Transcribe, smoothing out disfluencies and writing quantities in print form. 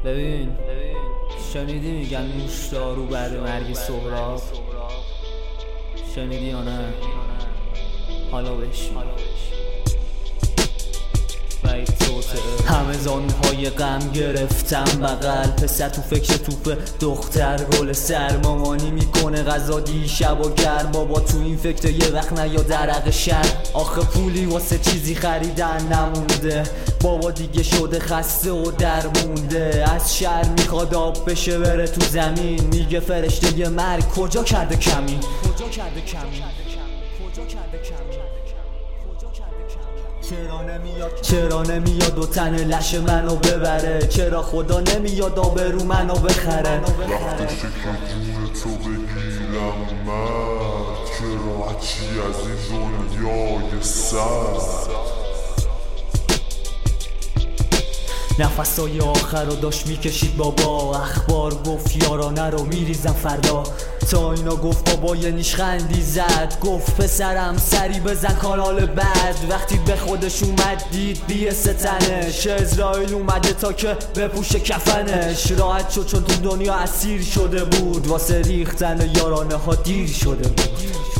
ببین شنیدی میگن نوش دارو بعد مرگ سهراب؟ شنیدی یا نه؟ حالا بشین همه زانوهای غم گرفتم بغل، پسر تو فکر توپ، دختر گل سر، مامانی میکنه غذا دیشب و گرم، بابا تو این فکر یه وقت نیا درق شهر، آخه پولی واسه چیزی خریدن نمونده، بابا دیگه شده خسته و درمونده، از شهر میخواد آب بشه بره تو زمین، میگه فرشته ی مرگ کجا کرده کمین، کجا کرده کمین، کجا کرده کمین، چرا نمیاد و تن لش منو ببره، چرا خدا نمیاد آبرو منو بخره، وقتشه که جون تو بگیرم من، چرا هرچی از این دنیای سر، نفسای آخر رو داشت میکشید بابا، اخبار گفت یارانه رو میریزم فردا، تا اینا گفت بابا یه نیشخندی زد، گفت پسرم سری بزن کانال بعد، وقتی به خودش اومد دید بی ستنش، اسرائیل اومده تا که بپوشه کفنش، راحت شد چون تو دنیا اسیر شده بود، واسه ریختن یارانه ها دیر شده بود.